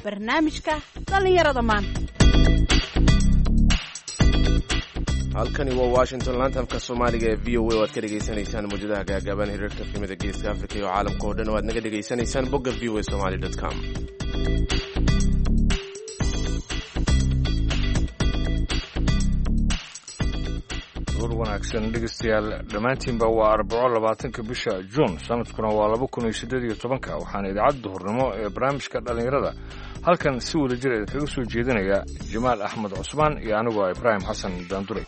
barnaamijka dhallinyarada maanta. halkani waa Washington lantamka Soomaaliga ee VOA oo aad ka dhageysanaysaan muujadaha gaagaaban hirarka filimada Geeska Afrika iyo caalamka oo dhan oo aad naga dhageysanaysaan bogga voasomali.com. wanaagsan dhegeystayaal dhammaantiinba waa 24 bisha Juun sanadkuna waa 2018 waxaana idaacadda hornimo ee barnaamijka dhalinyarada halkan si wada jir ah kaga soo jeedinaya Jamaal Axmed Cusmaan iyo anigu Ibrahim Xasan Daandure.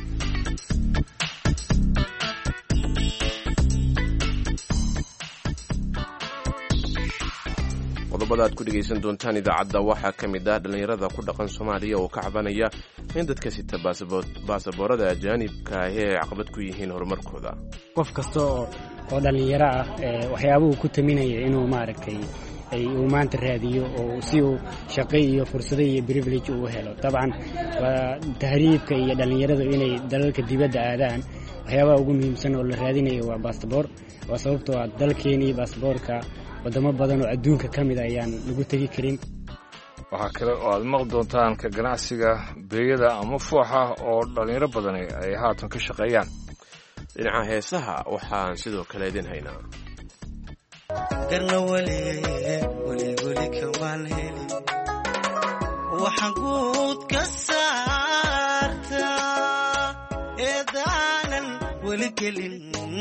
qodobada aad ku dhegeysan doontaan idaacadda waxaa ka mid ah dhalinyarada ku dhaqan Soomaaliya oo ka cabanaya in dadka sita baasaboorada ajaanibka ah ay caqabad ku yihiin horumarkooda. qof kasta oo dhalinyaro ah waxyaabuhu ku taminaya inuu maaragtay uu maanta raadiyo oo si uu shaqo iyo fursado iyo privilege u helo. Dabcan tahriibka iyo dhalinyaradu inay dalalka dibadda aadaan waxyaabaha ugu muhiimsan oo la raadinayo waa baasaboor. waa sababtoo ah dalkeenii baasaboorka wadamo badan oo adduunka ka mid ayaan lagu tegi karin. waxaa kale oo aad maqli doontaan ka ganacsiga beeyada ama fooxa oo dhalinyaro badan ay haatan ka shaqeeyaan. dhinaca heesaha waxaan sidoo kale idin haynaa garna wali kamaan heli waxaan guud ka saartaa eedaanan weli gelin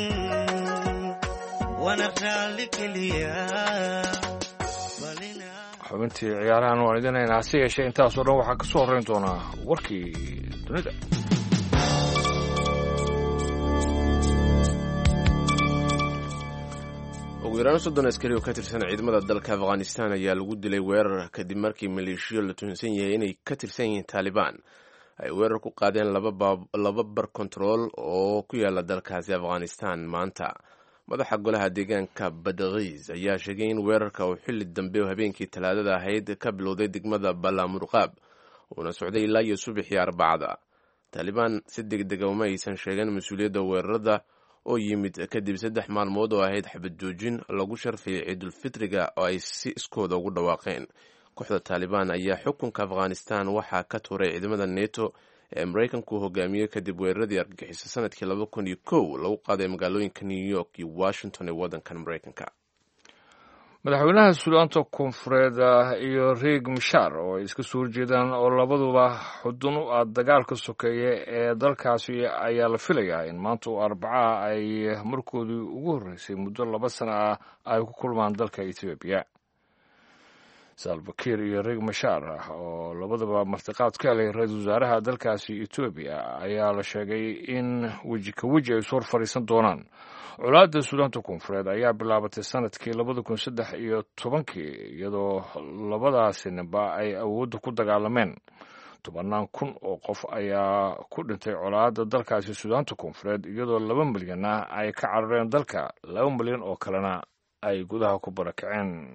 wana raalli keliyaa. xubintii ciyaarahan waan idin haynaa hase yeeshee intaasoo dhan waxaa ka soo horrayn doonaa warkii dunida. ugu yaraan 30 askari oo ka tirsan ciidamada dalka Afghanistan ayaa lagu dilay weerar kadib markii maleeshiyo la tuhunsan yahay inay ka tirsan yihiin Taliban ay weerar ku qaadeen laba bar control oo ku yaala dalkaasi Afghanistan maanta. madaxa golaha deegaanka Badghiz ayaa sheegay in weerarka uu xilli dambe oo habeenkii Talaadada ahayd ka bilowday degmada Balamurqab uuna socday ilaa iyo subaxii Arbacada. Taliban si degdeg ah uma aysan sheegin mas'uuliyadda weerarada oo yimid kadib 3 maalmood oo ahayd xabad joojin lagu sharfay Ciidul Fitriga oo ay si iskooda ugu dhawaaqeen. kooxda Taliban ayaa xukunka Afghanistan waxaa ka tuuray ciidamada NATO ee Mareykanku hogaamiyey kadib weeraradii argagixisay sanadkii 2001 lagu qaaday magaalooyinka New York iyo Washington ee waddanka Mareykanka. madaxweynaha Suudaanta Koonfureed iyo Riek Machar oo ay iska soo horjeedaan oo labaduba xudun u ah dagaalka sokeeye ee dalkaasi ayaa la filayaa in maanta oo Arbaca ay markoodii ugu horreysay muddo 2 sano ah ay ku kulmaan dalka Ethiopia. Salva Kiir iyo Riek Machar oo labaduba martiqaad ka helay ra'iisul wasaaraha dalkaasi Ethiopia ayaa la sheegay in weji ka weji ay soo fariisan doonaan. colaadda Suudaanta Koonfureed ayaa bilaabatay sanadkii 2013 iyadoo labadaasi ninba ay awoodda ku dagaalameen. 10,000 oo qof ayaa ku dhintay colaadda dalkaasi Suudaanta Koonfureed iyadoo 2 milyan ay ka carareen dalka, 2 milyan oo kalena ay gudaha ku barakaceen.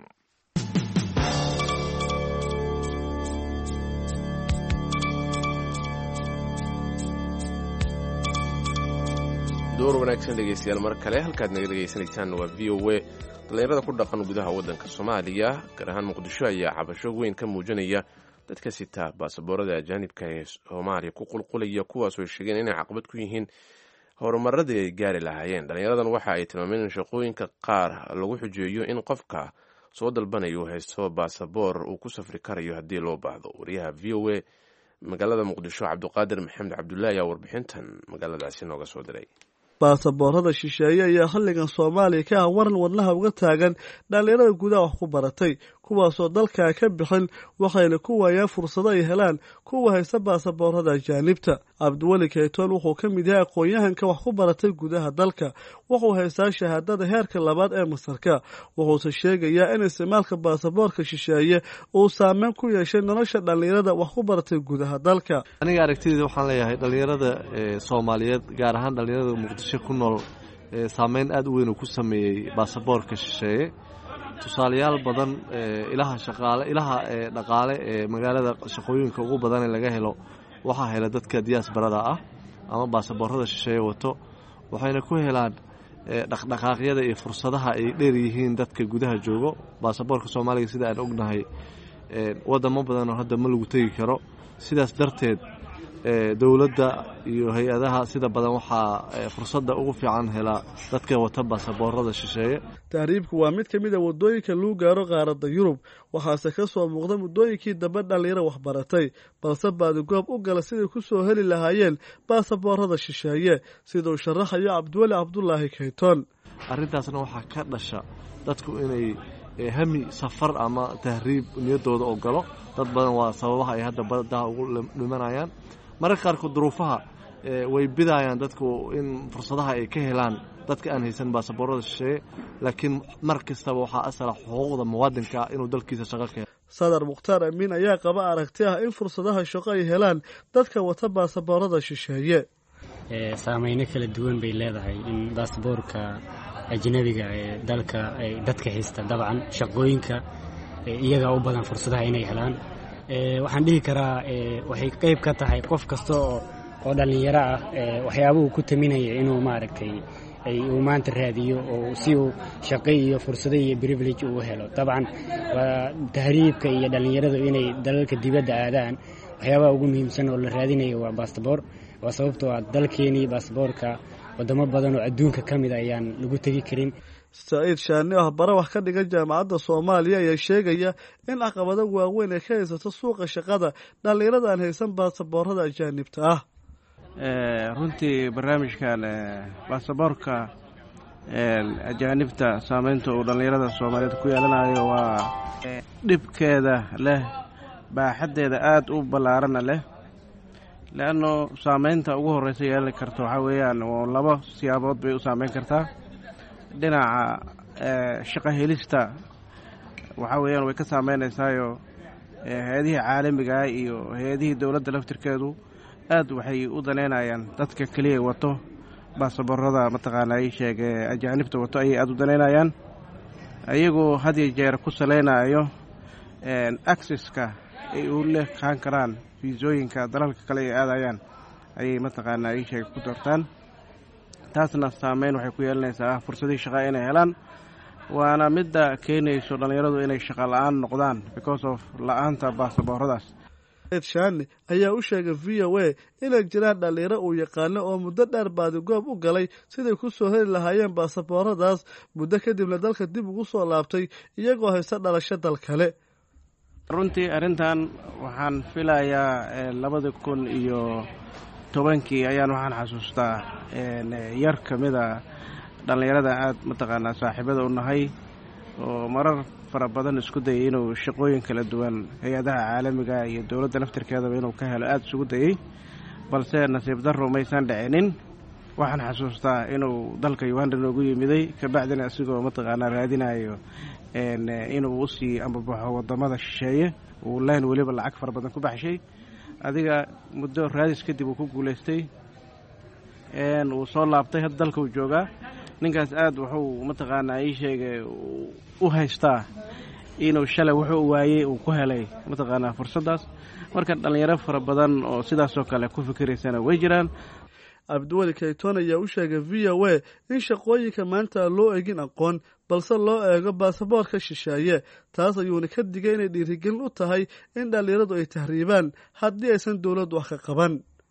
door wanaagsan dhegeystayaal mar kale halkaad naga dhageysanaysaan waa VOA. dhalinyarada ku dhaqan gudaha waddanka Soomaaliya gaar ahaan Muqdisho ayaa cabasho weyn ka muujinaya dadka sita baasaboorada ajaanibka ee Soomaaliya ku qulqulaya kuwaas oo sheegeen inay caqabad ku yihiin horumaradii ay gaari lahaayeen. dhalinyaradan waxa ay tilmaameen in shaqooyinka qaar lagu xujeeyo in qofka soo dalbanayo haysto baasaboor uu ku safri karayo haddii loo baahdo. wariyaha VOA magaalada Muqdisho Cabduqaadir Maxamed Cabdullaahi ayaa warbixintan magaaladaasi nooga soo diray. baasaboorada shisheeye ayaa xilligan Soomaaliya ka ah waran wadnaha uga taagan dhalinyarada gudaha wax ku baratay kuwaasoo dalka ka bixin waxayna ku waayaan fursado ay helaan kuwa haysta baasaboorada ajaanibta. Cabdiwali Kaytoon wuxuu ka mid yahay aqoon-yahanka wax ku baratay gudaha dalka. wuxuu haystaa shahaadada heerka 2 ee masarka. wuxuuse sheegayaa in isticmaalka baasaboorka shisheeye uu saameyn ku yeeshay nolosha dhalinyarada wax ku baratay gudaha dalka. aniga aragtidayda waxaan leeyahay dhalinyarada Soomaaliyeed gaar ahaan dhalinyarada Muqdisho ku nool saameyn aad u weyn uu ku sameeyay baasaboorka shisheeye. tusaalayaal badan ilaha dhaqaale ee magaalada shaqooyinka ugu badan ee laga helo waxaa hela dadka diaasbarada ah ama baasaboorada shisheeye wato waxayna ku helaan dhaqdhaqaaqyada iyo fursadaha ay dheer yihiin dadka gudaha joogo. baasaboorka Soomaaliga sida aan ognahay wadamo badan oo hadda ma lagu tegi karo. sidaas darteed dowladda iyo hay-adaha sida badan waxaa fursadda ugu fiican helaa dadka wata baasaboorada shisheeye. tahriibku waa mid ka mid a waddooyinka lagu gaaro qaaradda Yurub, waxaase ka soo muuqda muddooyinkii dambe dhalinyaro waxbaratay balse baadigoob u gala sidai ku soo heli lahaayeen baasaboorada shisheeye, sida uu sharaxayo Cabdiweli Cabdulaahi Kayton. arrintaasna waxaa ka dhasha dadku inay hami safar ama tahriib niyadooda oo galo. dad badan waa sababaha ay hadda badda ugu dhimanayaan. mararka qaarkood duruufaha way bidayaan dadku in fursadaha ay ka helaan dadka aan haysan baasaboorada shisheeye, laakiin mar kastaba waxaa asala xuquuqda muwaadinka inuu dalkiisa shaqo ka helo. Sadar Mukhtaar Amiin ayaa qaba aragti ah in fursadaha shaqo ay helaan dadka wata baasaboorada shisheeye. saameyno kala duwan bay leedahay in baasaboorka ajnabiga ee dalka ay dadka haysta dabcan shaqooyinka iyaga u badan fursadaha inay helaan. waxaan dhihi karaa waxay qayb ka tahay qof kasta oo dhalinyaro ah waxyaabuhu ku taminaya inuu maaragtay uu maanta raadiyo oo si uu shaqo iyo fursado iyo privilege uu helo. dabcan waa tahriibka iyo dhalinyaradu inay dalalka dibadda aadaan waxyaabaha ugu muhiimsan oo la raadinayo waa baasaboor. waa sababtoo ah dalkeenii baasaboorka wadamo badan oo adduunka ka mid ayaan lagu tegi karin. Saciid Shaani oo bara wax ka dhigan jaamacadda Soomaaliya ayaa sheegaya in caqabado waaweyn ay ka haysato suuqa shaqada dhalinyarada aan haysan baasaboorada ajaanibta ah. runtii barnaamijkan baasaboorka ajaanibta saameynta uu dhalinyarada Soomaaliyeed ku yeelanayo waa dhibkeeda leh, baaxadeeda aad u ballaaran leh. laano saameynta ugu horeysa yeelan karto waxa weeyaan oo laba siyaabood bay u saameyn kartaa. dhinaca shaqo helista waxa weeyaan way ka saameynaysaayoo hay-adihii caalamiga iyo hay-adihii dowladda laftirkeedu aad waxay u daneynayaan dadka keliya wato baasaboorada mataqaanaa ii sheege ajaanibta wato ayay aad u daneynayaan, ayagoo had iyo jeer ku saleynayo accesska ay u leekaan karaan fiisooyinka dalalka kale ay aadayaan ayay mataqaanaa ii sheege ku doortaan. taasna saameyn waxay ku yeelanaysaa fursadii shaqo inay helaan, waana midda keenayso dhalinyaradu inay shaqo la-aan noqdaan because of la-aanta baasabooradaas. Shaani ayaa u sheegay VOA inay jiraan dhalinyaro uu yaqaano oo muddo dheer baadigoob u galay siday ku soo heli lahaayeen baasabooradaas, muddo kadibna dalka dib ugu soo laabtay iyagoo haysta dhalasho dal kale. runtii arrintan waxaan filayaa 2010 ayaan waxaan xasuustaa yar ka mida dhallinyarada aad mataqaanaa saaxiibada u nahay oo marar fara badan isku dayay inuu shaqooyin kala duwan hay-adaha caalamiga iyo dowladda laftirkeedaba inuu ka helo aad isugu dayey, balse nasiib darro maysan dhicinin. waxaan xasuustaa inuu dalka Uganda noogu yimiday kabacdina asigoo mataqaanaa raadinayo inuu usii ambabaxo wadamada shisheeye uu leen weliba lacag fara badan ku baxshay. adiga muddo raadis kadib uu ku guulaystay, uu soo laabtay, hadda dalka uu joogaa. ninkaas aad wuxuu mataqaanaa ii sheegay u haystaa inuu shalay wuxuu waayey uu ku helay mataqaanaa fursaddaas. marka dhalinyaro fara badan oo sidaasoo kale ku fikiraysana way jiraan. Cabdiweli Kayton ayaa u sheegay VOA in shaqooyinka maanta loo eegin aqoon balse loo eego baasaboorka shisheeye. taas ayuuna ka digay inay dhiirigelin u tahay in dhalinyaradu ay tahriibaan haddii aysan dowladdu wax ka qaban.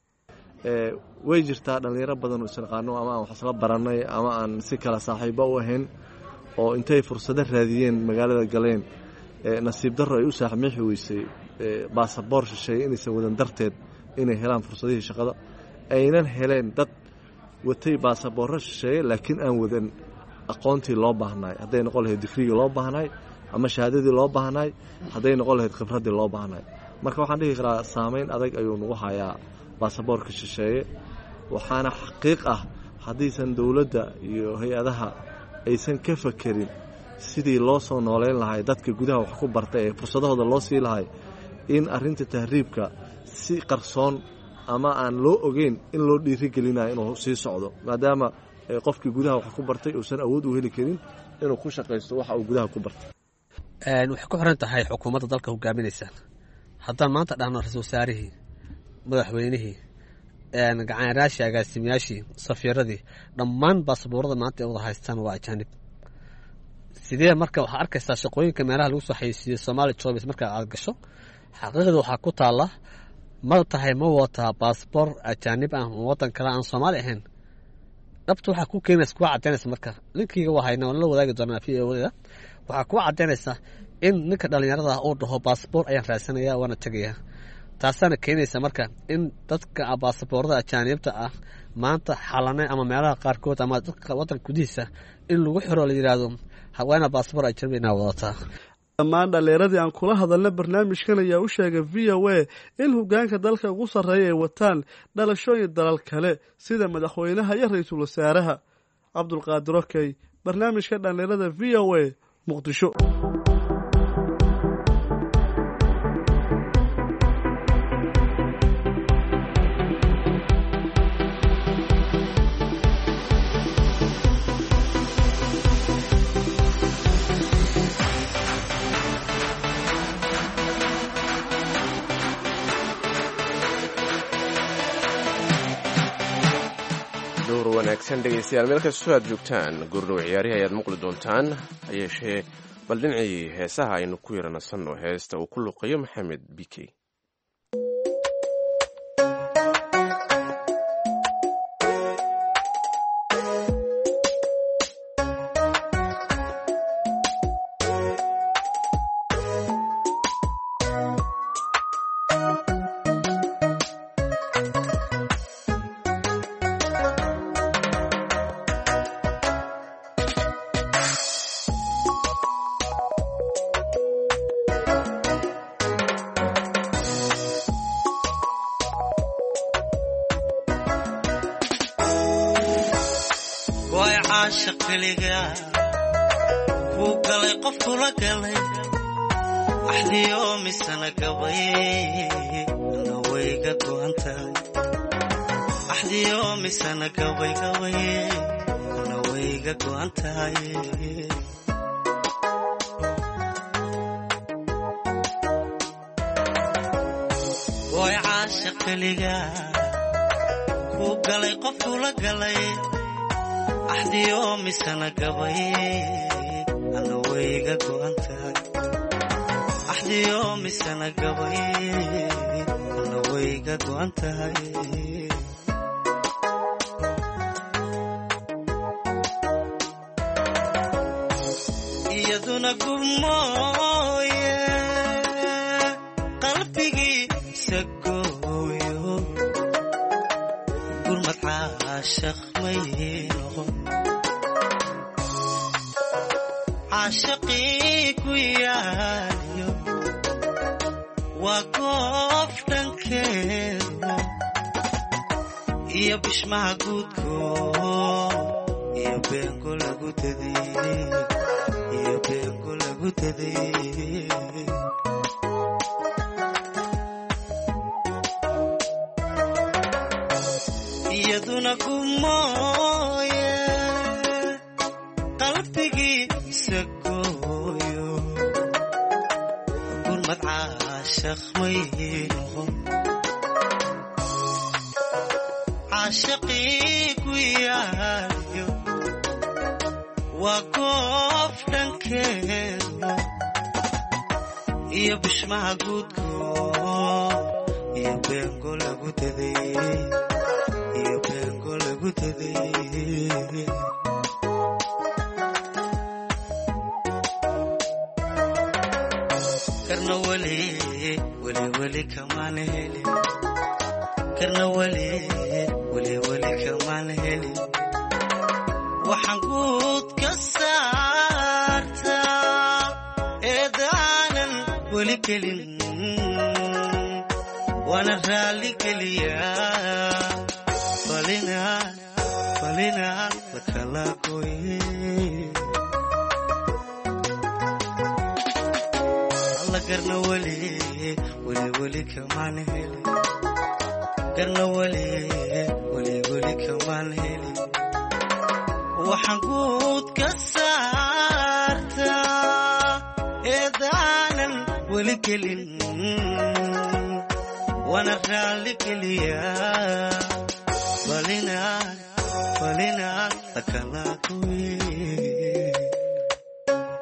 way jirtaa dhalinyaro badan oo isaqaano ama aan wax isla baranay ama aan si kala saaxiibo u ahayn oo intay fursado raadiyeen magaalada galeen nasiib darro ay u saaxmeexi weysay baasaboor shisheeye inaysan wadan darteed inay helaan fursadihii shaqada. aynan heleen dad watay baasaboorro shisheeye laakiin aan wadan aqoontii loo baahnay, hadday noqon lahayd digriigii loo baahnay ama shahaadadii loo baahnay, hadday noqon lahayd khibraddii loo baahnay. marka waxaan dhihi karaa saameyn adag ayuu nagu hayaa baasaboorka shisheeye. waxaana xaqiiq ah haddaysan dowladda iyo hay-adaha aysan ka fakerin sidii loo soo nooleyn lahay dadka gudaha wax ku bartay ee fursadahooda loo sii lahay, in arrinta tahriibka si qarsoon ama aan loo ogeyn in loo dhiirigelinayo inuu sii socdo, maadaama qofkii gudaha wax ku bartay uusan awood u heli karin inuu ku shaqaysto waxa uu gudaha ku bartay. waxay ku xiran tahay xukuumadda dalka hogaaminaysa. haddaan maanta dhahno ra-iisul wasaarihii, madaxweynihii, gacanyaaraashii, agaasimayaashii, safiiradii, dhammaan baasaboorada maanta ay wada haystaan waa ajaanib. sidee marka waxaa arkaysaa shaqooyinka meelaha lagu soo xayeysiiyey Somali jobs marka aad gasho xaqiiqda waxaa ku taala ma tahay ma wataa baasaboor ajaanib ah wadan kale aan Soomaali ahayn dhabta waxaa ku keenaysa kuwa cadeynaysa marka linkiga waa hayna la wadaagi doonaa fiidiyowada waxaa ku cadeynaysa in ninka dhalinyarada uu dhaho baasaboor ayaan raadsanaya waana tagayaa taasana keenaysa marka in dadka baasaboorada ajaanibta ah maanta xalane ama meelaha qaarkood ama dadka wadan gudihiisa in lagu xiro la yiraahdo haweena baasaboor ajaanib inaa wadataa dhammaan dhallinyaradii aan kula hadalna barnaamijkan ayaa u sheegay VOA in hoggaanka dalka ugu sarreeya ay wataan dhalashooyin dalal kale sida madaxweynaha iyo ra'iisul wasaaraha cabdulqaadir okey barnaamijka dhallinyarada VOA muqdisho wanaagsan dhegeystayaal meel kastoo aad joogtaan gurdhow ciyaarihi ayaad maqli doontaan hayeeshee bal dhinacii heesaha aynu ku yaranasanno heesta uu ku luqayo maxamed bikey iyaduna gumooye qalbigiisa gooyo gurmad caashaq may noqon caashaqii ku yaaliyo waa goof dhankeedu iyo bishmaha guudkoo iyo beengo lagu tadiyey iyo beengo lagu tadiyey iyaduna gumooye qalbigiisa gooyo gurmad caashaq may noqon caashaqii ku yaaliyo waa goof dhankeedu iyo bishmaha guudkoo iyo beengo lagu tadiyey iyo beengo lagu tadiyey karna weli kamaan helin karna weli kamaan helin waxaan guud ka saartaa eedaanan weli kelin waana raalli keliyaa falinaan lakala gooye alla garna weli kamaan helin garna weli kamaan helin waxaan guud ka saartaa eedaanan weli kelin waana raalli keliyaa falinaan lakala gooye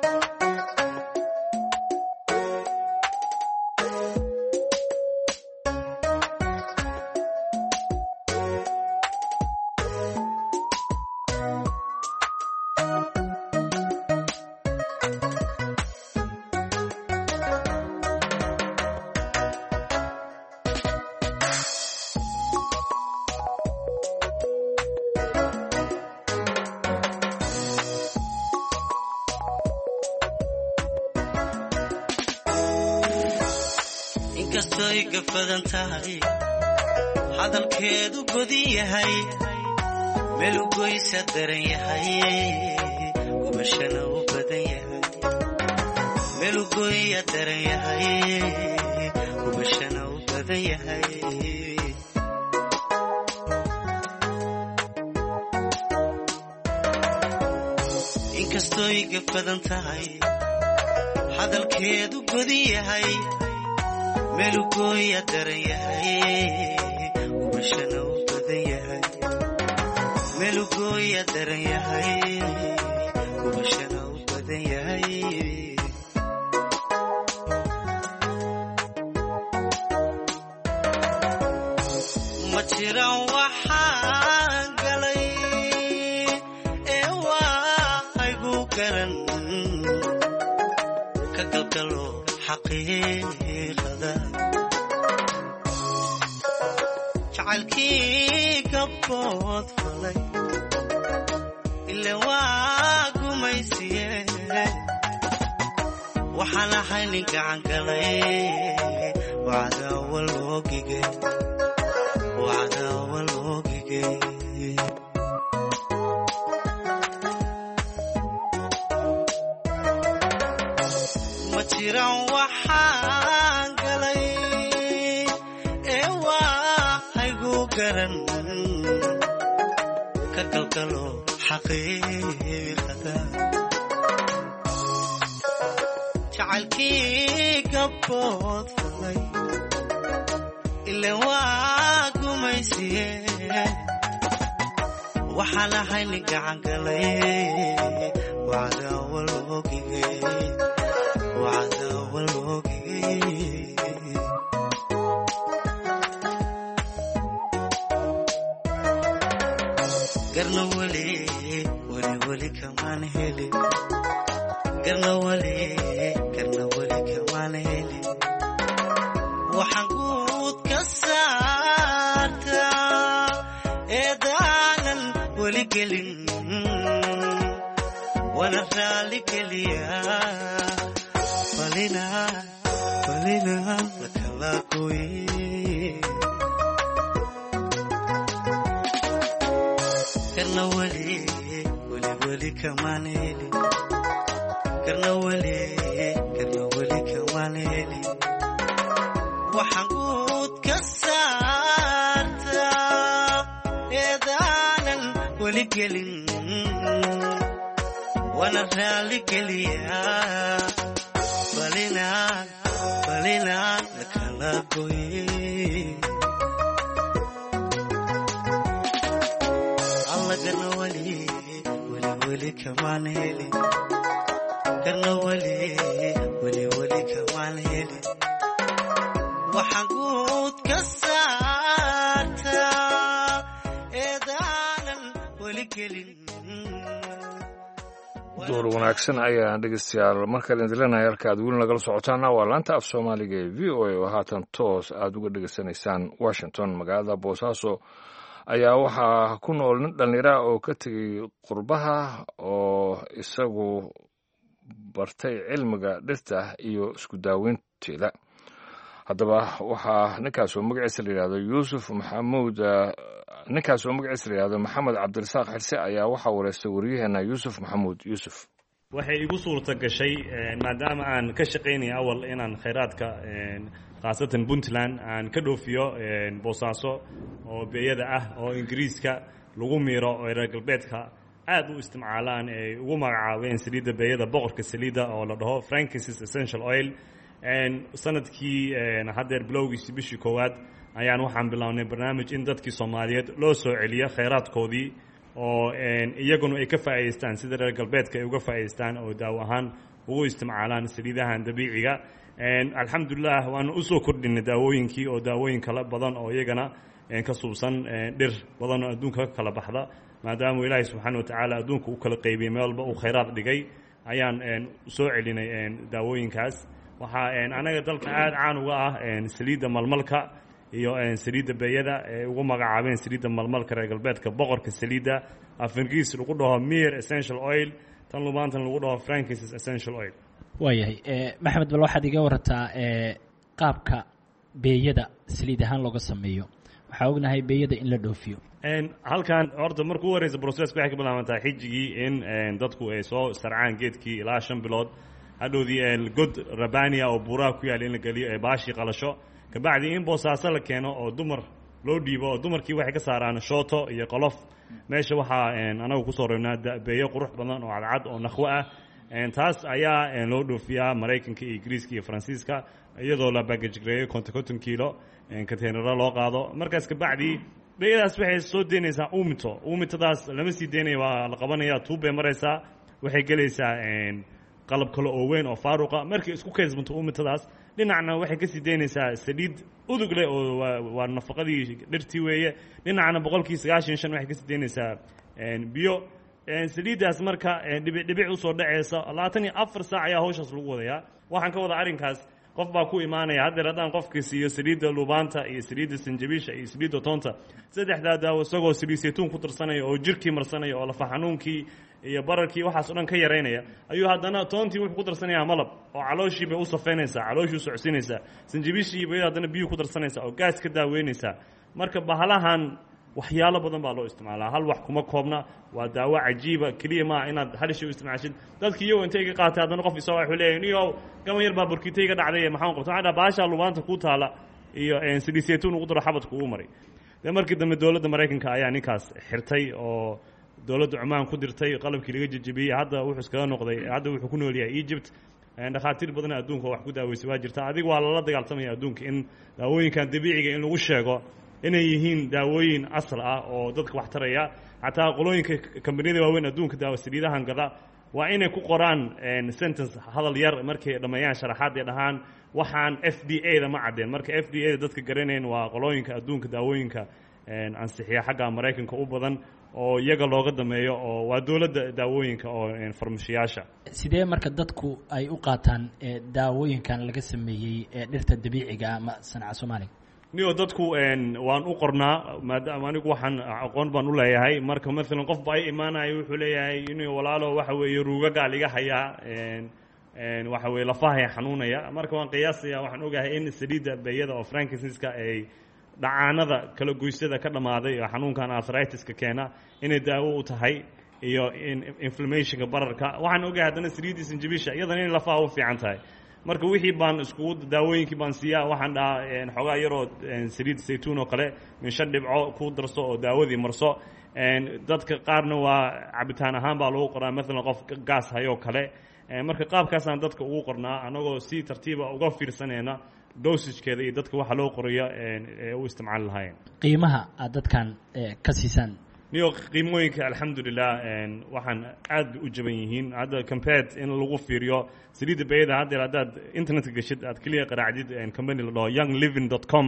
inkastoo ay gafadan tahay hadalkeedu godin yahay meel u goysa daran yahay gubashana u badan yahay meel u goya daran yahay gubashana u badan yahay inkastoo ay gafadan tahay hadalkeedu godin yahay meel u goya daran yahay gubashana u badan yahay meel u goya daran yahay gubashana u badan yahay ma jiraan waxaan galay ee waaygu garan ka galgalo xaqiiqada jacaylkii gabbood falay ile waa gumaysiye waxaan ahay nin gacan galay wacdaawa loogigay ma jiraan waxaan galay ee waaygu garan ka galgalo xaqiiqada jacaylkii gabbood falay ile waa gumaysiye waxaan ahay nin gacan galay wacdaawa loogigay garna weli kamaan helin garna weli kamaan helin waxaan guud ka saartaa eedaanan weli gelin wana raali geliyaa falina lakala gooye garna weli kamaan helin garna weli kamaan helin waxaan guud ka saartaa eedaanan weli gelin wana raali geliyaa falina lakala gooye alla garna weli kamaan helin garna weli kamaan helin waxaan guud ka saartaa eedaanan weli gelin door wanaagsan ayaan dhegeystayaal markale indilanaya halka aad weli nagala socotaana waa laanta af soomaaliga ee v o a oo haatan toos aad uga dhegeysanaysaan washington magaalada boosaaso ayaa waxaa ku nool nin dhallinyara oo ka tegey qurbaha oo isagu bartay cilmiga dhirta iyo isku daaweynteeda haddaba waxaa ninkaas oo magaciisa la yidhahdo maxamed cabdirasaaq xirse ayaa waxaa wareystay waryaheena yuusuf maxamuud yuusuf waxay igu suurta gashay maadaama aan ka shaqaynaya awal inaan khayraadka khaasatan puntland aan ka dhoofiyo boosaaso oo beeyada ah oo ingiriiska lagu miiro oo reer galbeedka aad u isticmaalaan ay ugu magacaabeen saliidda beeyada boqorka saliidda oo la dhaho frankincense essential oil sanadkii haddeer bilowgiisii bishii koowaad ayaan waxaan bilownay barnaamij in dadkii soomaaliyeed loo soo celiyo khayraadkoodii oo iyaguna ay ka faa'iidaystaan sida reer galbeedka ay uga faa'iidaystaan oo daawo ahaan ugu isticmaalaan saliidahan dabiiciga alxamdulilah waana usoo kordhinay daawooyinkii oo daawooyin kala badan oo iyagana ka suubsan dhir badan oo adduunka ka kala baxda maadaama ilaahay subxaana wa tacaala adduunka u kala qaybiyey meel walba uu khayraad dhigay ayaan soo celinay daawooyinkaas waxaa anaga dalka aad caan uga ah saliidda malmalka iyo saliidda beeyada ee ugu magacaabeen saliidda malmalka reer galbeedka boqorka saliidda afingiriis lagu dhaho mir essential oil tan lumaantan lagu dhaho frankincense essential oil waayahay maxamed bal waxaad iga warataa qaabka beeyada saliid ahaan looga sameeyo waxaa ognahay beeyada in la dhoofiyo halkan horta markuu horeysa processka waxay ka bilaabantaa xijigii in dadku ay soo sarcaan geedkii ilaa 5 bilood hadhowdii god rabania oo buuraha ku yaala in la geliyo ee baashii qalasho kabacdi in boosaaso la keeno oo dumar loo dhiibo oo dumarkii waxay ka saaraan shooto iyo qolof meesha waxaa anagu kusoo reebnaa beeyo qurux badan oo cadcad oo naqwo ah taas ayaa loo dhoofiyaa maraykanka iyo ingiriiska iyo faransiiska iyadoo la bagajgareeyo 50 kiilo containero loo qaado markaas kabacdi beeyadaas waxay soo deynaysaa uumitadaas lama sii deynayo waa la qabanaya tuubbay maraysaa waxay gelaysaa qalab kale oo weyn oo faaruqa markay isku kaysbanto uumitadaas dhinacna waxay kasii deynaysaa saliid udug leh oo waa nafaqadii dhirtii weeye dhinacna 95% waxay kasii deynaysaa biyo saliiddaas marka dhibic usoo dhacaysa 24 saac ayaa hawshaas lagu wadayaa waxaan ka wada arrinkaas qof baa ku imaanaya haddeer haddaan qofkii siiyo saliidda lubaanta iyo saliidda sanjabiisha iyo saliidda toonta saddexdaa daawo isagoo saliid saytuun ku darsanaya oo jirkii marsanaya oo lafa xanuunkii iyo bararkii waxaas o dhan ka yaraynaya ayuu haddana toontii wuxuu ku darsanayaa malab oo calooshii bay u safeynaysaa calooshii u socodsiinaysaa sanjabiishii bay haddana biyuu ku darsanaysaa oo gaas ka daaweynaysaa marka bahalahan waxyaalo badan baa loo isticmaalaa hal wax kuma koobna waa daawo cajiiba keliya maaha inaad halishay u isticmaashid dadki iyagoo intay iga qaatay haddana qof isagoo wuxuu leeyahay niyow gaban yar baa burkiitay iga dhacday maxaan qabta waxaa baashaa lubaanta kuu taala iyo saliid saytuun ugu daro xabadku ugu maray dee markii dambe dowladda maraykanka ayaa ninkaas xirtay oo dowladda cumaan ku dirtay qalabkii laga jejebiyey hadda wuxuu iskaga noqday hadda wuxuu ku nool yahay Egypt dhakhaatiir badan adduunka wax ku daaweysay waa jirta adiga waa lala dagaaltamaya adduunka in daawooyinkan dabiiciga in lagu sheego inay yihiin daawooyin asal ah oo dadka wax taraya xataa qolooyinka kambaniyada waaweyn adduunka daawo saliidahan gada waa inay ku qoraan sentence hadal yar markay dhammeeyaan sharaxaad ay dhahaan waxaan FDA-da ma caddeen marka FDA-da dadka garanayeen waa qolooyinka adduunka daawooyinka ansixiya xagga maraykanka u badan oo iyaga looga dameeyo oo waa dowladda daawooyinka oo farmashiyaasha sidee marka dadku ay u qaataan daawooyinkan laga sameeyey ee dhirta dabiiciga ama sanaca Soomaaliga niyo dadku waan u qornaa maadaama anigu waxaan aqoon baan u leeyahay marka maalan qof baa imaanayo wuxuu leeyahay inuu walaalo waxa weeye ruugaga liga hayaa waxa weeye lafaha xanuunaya marka waan qiyaasaya waxaan ogahay in saliidda beeyada oo frankincense-ka ay dhacaanada kala goysada ka dhamaaday oo xanuunkan arthritis-ka keena inay daawo u tahay iyo inflammation-ka bararka waxaan ogahay haddana saliidda sanjabiisha iyadana inay lafaha u fiican tahay marka wixii baan iskugu daawooyinkii baan siiyaa waxaan dhahaa xoogaa yaroo saliid saytuun oo kale min 5 dhibco ku darso oo daawadii marso dadka qaarna waa cabitaan ahaan baa lagu qoraa maalan qof gaas hayoo kale marka qaabkaasaan dadka ugu qornaa anagoo si tartiiba uga fiirsanayna dosiskeeda iyo dadka waxa loo qorayo ee u isticmaali lahaayeen qiimaha aad dadkan ka siisaan niyo qiimooyinka alxamdulilah waxaan aad u jaban yihiin hadda compared in lagu fiiriyo saliidda beeyada haddaad internetka gashid aad keliya qaraacdid company la dhaho youngliving.com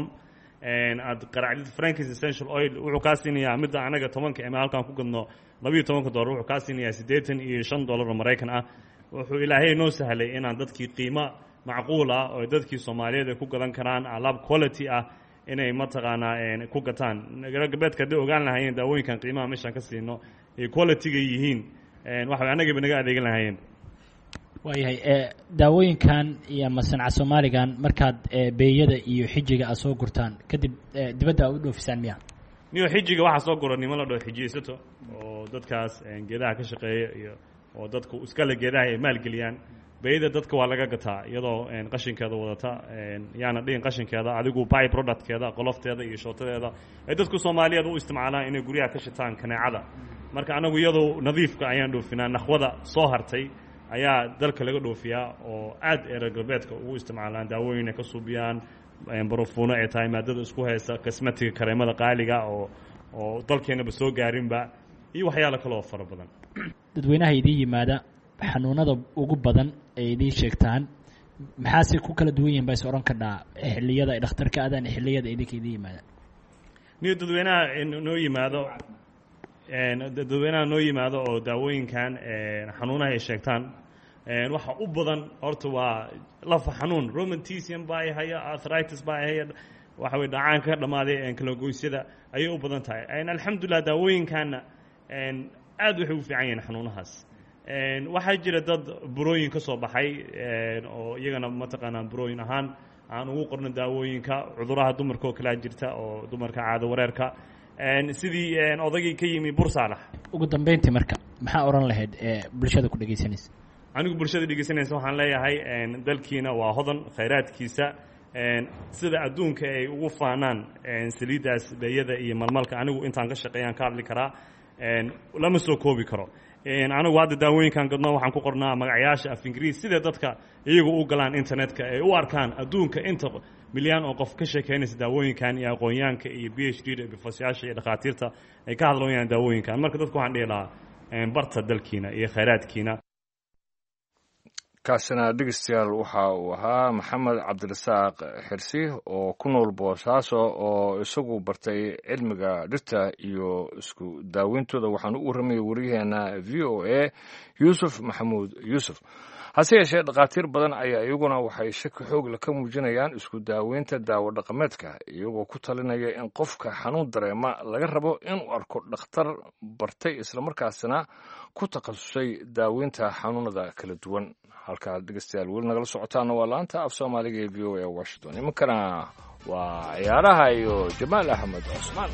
aad qaraacdid Frank's essential oil wuxuu kaa siinayaa midda anaga 10 ml halkan ku gadno $12 wuxuu kaa siinayaa $85 Maraykan ah wuxuu ilaahay noo sahlay inaan dadkii qiimo macquul ah oo dadkii Soomaaliyeed ay ku gadan karaan alaab quality ah inay mataqaanaa ku gataan galbeedka hadday ogaan lahaayeen daawooyinkan qiimaha meeshaan ka siino ay quality-ga yihiin waxa anagaba naga adeegan lahaayeen waayahay daawooyinkan iyo masanaca Soomaaligan markaad beeyada iyo xijiga aad soo gurtaan kadib dibadda aad u dhoofisaan miya niyo xijiga waxa soo gura niman la dhaho xijiyeysato oo dadkaas geedaha ka shaqeeya iyo oo dadku iska la geedaha ay maalgeliyaan beeyada dadka waa laga gataa iyadoo qashinkeeda wadata yaana dhiin qashinkeeda adigu by productkeeda qolofteeda iyo shootadeeda ay dadku Soomaaliyeed u isticmaalaan inay guryaha ka shitaan kaneecada marka anagu iyadoo nadiifka ayaan dhoofinaa naqwada soo hartay ayaa dalka laga dhoofiyaa oo aad galbeedka ugu isticmaalaan daawooyin ay ka suubiyaan barufuuno ay tahay maadada isku haysa cosmetic kareemada qaaliga oo dalkeenaba soo gaarinba iyo waxyaalo kale oo fara badan dadweynaha idin yimaada xanuunada ugu badan ay idin sheegtaan maxaase ku kala duwan yihiin baa is oran kadhaa xilliyada ay dhakhtarka aadaan xilliyada idinka idin yimaada niyo dadweynaha noo yimaado oo daawooyinkan xanuunaha ay sheegtaan waxa u badan horta waa lafa xanuun rheumatism baa ay haya arthritis baa ay haya waxa way dhacaanka ka dhamaaday kala goysyada ayay u badan tahay alxamdulillah daawooyinkaana aad waxay u fiican yihiin xanuunahaas waxaa jira dad burooyin ka soo baxay oo iyagana mataqaanaa burooyin ahaan aan ugu qorno daawooyinka cuduraha dumarka oo kala jirta oo dumarka caado wareerka sidii odaygii ka yimi Bursaalax. ugu dambeyntii marka maxaa oran lahayd bulshada ku dhageysanaysa? anigu bulshada dhageysanaysa waxaan leeyahay dalkiina waa hodan khayraadkiisa sida adduunka ay ugu faanaan saliidaas beeyada iyo malmalka anigu intaan ka shaqeeyaan ka hadli karaa lama soo koobi karo anigu hadda daawooyinkan gadno waxaan ku qornaa magacayaasha af Ingiriis sida dadka iyagu u galaan internetka ay u arkaan adduunka inta milyan oo qof ka sheekeynaysa daawooyinkan iyo aqoonyaanka iyo PhD professoryaasha iyo dhakhaatiirta ay ka hadlayaan daawooyinkan marka dadku waxaan dhihi lahaa barta dalkiina iyo khayraadkiina. kaasina dhegeystayaal waxa uu ahaa maxamed cabdirasaaq xirsi oo ku nool boosaaso oo isagu bartay cilmiga dhirta iyo isku daaweyntooda waxaan u warramayay wariyaheena v o a yuusuf maxamuud yuusuf. hase yeeshee dhakhaatiir badan ayaa iyaguna waxay shaki xoog leh ka muujinayaan isku daaweynta daawo dhaqameedka iyagoo ku talinaya in qofka xanuun dareema laga rabo inuu arko dhakhtar bartay islamarkaasina ku takhasusay daaweynta xanuunada kala duwan. halkaa dhegeystayaal weli nagala socotaana waa laanta af soomaaliga ee v o a washington. iminkana waa ciyaaraha iyo jamaal axmed cusmaan.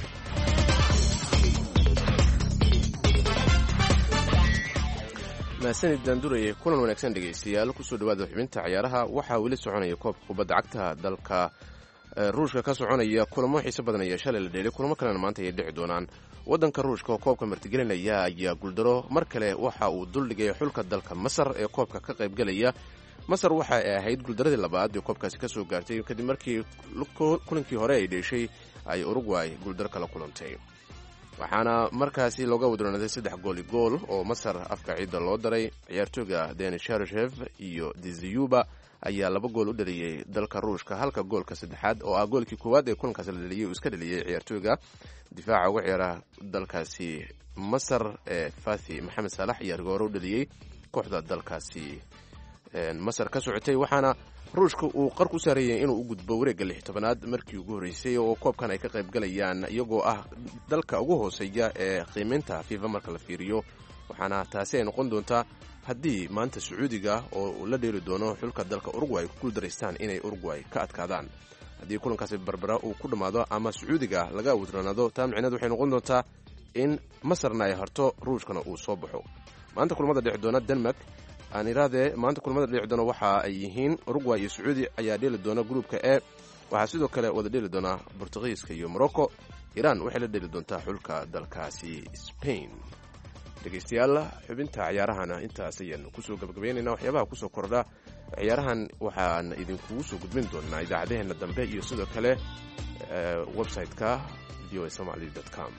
mahadsanid daandureye kulan wanaagsan dhegaystayaal kusoo dhawaada xubinta ciyaaraha waxaa weli soconaya koobka kubadda cagta dalka ruushka ka soconaya kulamo xiiso badan ayaa shalay la dheelay kulamo kalena maanta ayay dhici doonaan. waddanka ruushka oo koobka martigelinaya ayaa guuldaro mar kale waxa uu duldhigay xulka dalka masar ee koobka ka qaybgalaya. masar waxa ay ahayd guuldaradii labaad ee koobkaasi ka soo gaartay kadib markii kulankii hore ay dheeshay ay Uruguay guuldaro kala kulantay, waxaana markaasi looga wadroonaaday 3 gool oo masar afka ciidda loo daray. ciyaartooyga Denis Cherchev iyo Dziyuba ayaa 2 gool u dhaliyay dalka ruushka, halka goolka saddexaad oo ah goolkii koowaad ee kulankaas la dhaliyay uu iska dhaliyay ciyaartooyga difaaca uga ciyaara dalkaasi masar ee Fathi Mohamed Salah iyo gool u dhaliyay kooxda dalkaasi masar ka socotay. waxaana ruushka uu qarku saarayay inuu u gudbo wareegga 16aad markii ugu horeysay oo koobkan ay ka qayb galayaan iyagoo ah dalka ugu hooseeya ee qiimeynta FIFA marka la fiiriyo, waxaana taasi ay noqon doontaa haddii maanta Sacuudiga oo la dheeri doono xulka dalka Uruguay ku guuldareystaan inay Uruguay ka adkaadaan. haddii kulankaasi barbara uu ku dhamaado ama Sacuudiga laga wadroonado taa micnaheedu waxay noqon doontaa in masarna ay harto ruushkana uu soo baxo. maanta kulamada dhici doona Denmark maanta kulamada dhici doona waxa ay yihiin Uruguay iyo Sacuudi ayaa dheeli doona gruupka E. waxaa sidoo kale wada dheeli doona Portugiiska iyo Morocco. Iran waxay la dheeli doontaa xulka dalkaasi Spain. dhegeystayaal xubinta ciyaarahana intaas ayaan kusoo gabagabaynaynaa. waxyaabaha kusoo kordha ciyaarahan waxaan idinkugu soo gudbin doonaa idaacadeheena dambe iyo sidoo kale website-ka voasomali.com.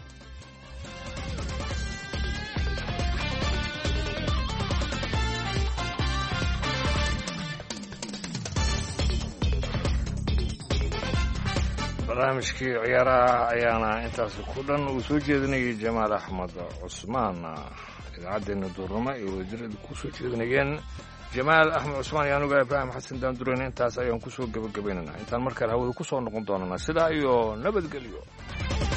barnaamijkii ciyaaraha ayaana intaas ku dhan uu soo jeedinayay jamaal axmed cusmaan. idaacaddeenna duurnimo ay wasiirada ku soo jeedinayeen jamaal axmed cusmaan iyo anuga ibraahim xasan daandureyne. intaas ayaan kusoo gabagabaynaynaa intaan markale hawada ku soo noqon doonana sidaa iyo nabadgelyo.